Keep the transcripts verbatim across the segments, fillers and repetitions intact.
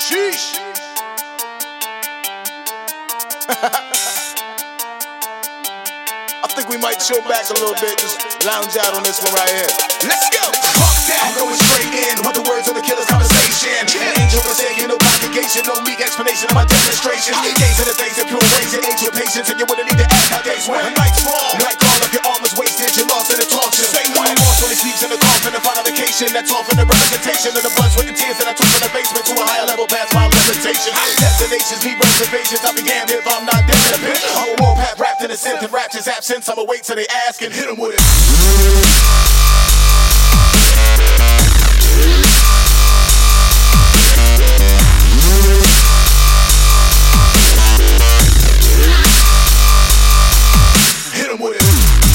Sheesh. I think we might chill back a little bit, just lounge out on this one right here. Let's go! Fuck that! I'm going straight in with the words of the killer's conversation. An angel forsaken, no congregation, no meek explanation of my demonstration. Gaze in the face of pure rays and angel patience, and you wouldn't need to ask how days went. When nights fall, night call up, your arm is wasted, you're lost in the torture. Say one more when he sleeps in the coffin, and find a vacation. That's often the representation of the blood, sweat, and tears that I took from the basement to a higher level past my limitation. Destinations need reservations, I'll be damned if I'm not dead in a bitch. I'm a warpath wrapped in a synth and rapture's absence. I'ma wait till they ask and hit them with it. Hit them with it.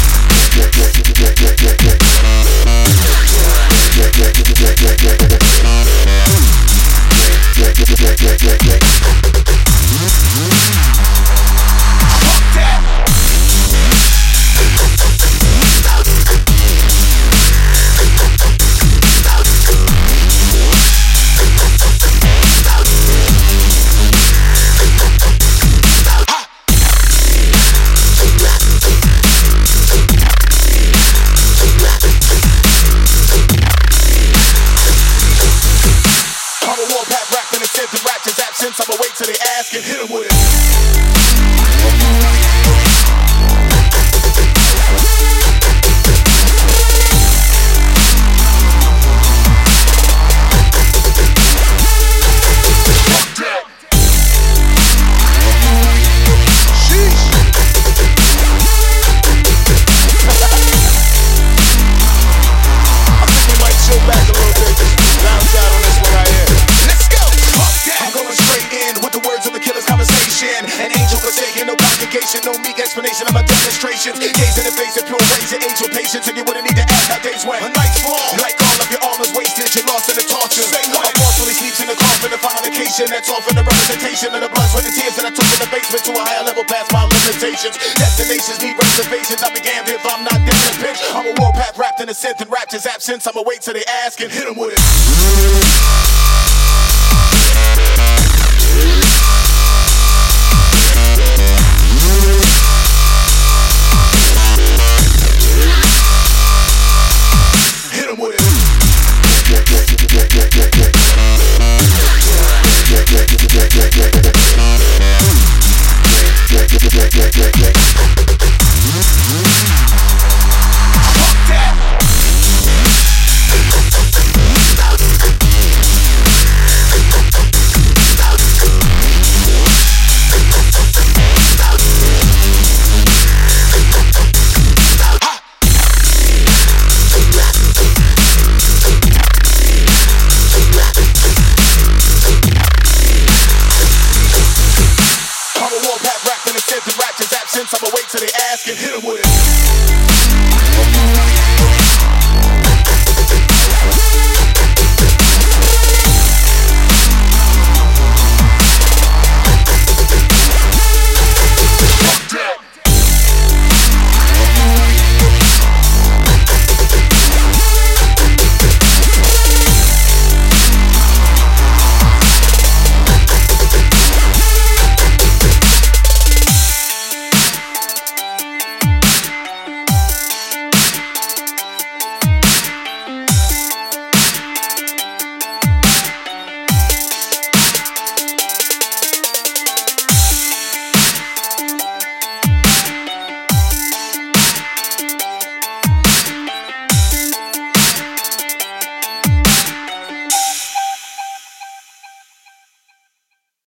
I'ma wait till they ask and hit them with it. No meek explanation of my demonstrations. Gaze in the face of pure rays and angel patience, and you wouldn't need to ask how days went. When nights fall, like all of your arm is wasted, you're lost in the torture. Say what? I'm lost when he sleeps in the coffin, and find a vacation. That's often the representation of the blood, sweat, and tears that I took in the basement to a higher level past my limitations. Destinations need reservations. I'll be damned if I'm not dead in a bitch. I'm a warpath wrapped in a synth and rapture's absence. I'ma wait till they ask and hit them with it. Hit 'em with it.